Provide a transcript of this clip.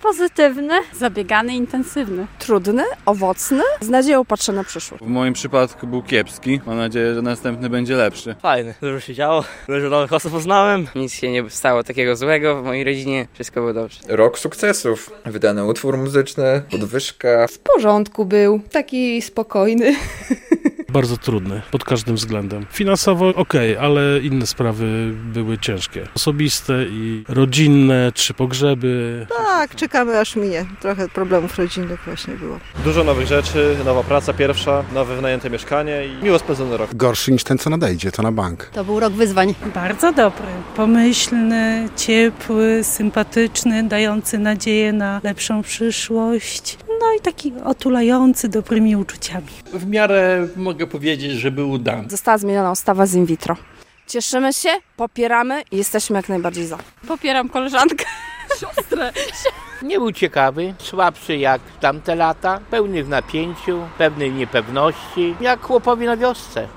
Pozytywny. Zabiegany, intensywny. Trudny, owocny, z nadzieją patrzę na przyszłość. W moim przypadku był kiepski. Mam nadzieję, że następny będzie lepszy. Fajny, dużo się działo, dużo nowych osób poznałem. Nic się nie stało takiego złego w mojej rodzinie, wszystko było dobrze. Rok sukcesów. Wydany utwór muzyczny, podwyżka. W porządku był, taki spokojny. Bardzo trudny, pod każdym względem. Finansowo okej, ale inne sprawy były ciężkie. Osobiste i rodzinne, 3 pogrzeby. Tak, czekamy aż minie. Trochę problemów rodzinnych właśnie było. Dużo nowych rzeczy, nowa praca pierwsza, nowe wynajęte mieszkanie i miło spędzony rok. Gorszy niż ten, co nadejdzie, to na bank. To był rok wyzwań. Bardzo dobry, pomyślny, ciepły, sympatyczny, dający nadzieję na lepszą przyszłość. No i taki otulający dobrymi uczuciami. W miarę mogę powiedzieć, że był udany. Została zmieniona ustawa z in vitro. Cieszymy się, popieramy i jesteśmy jak najbardziej za. Popieram koleżankę, siostrę. Nie był ciekawy, słabszy jak tamte lata, pełny w napięciu, pewnej niepewności, jak chłopowi na wiosce.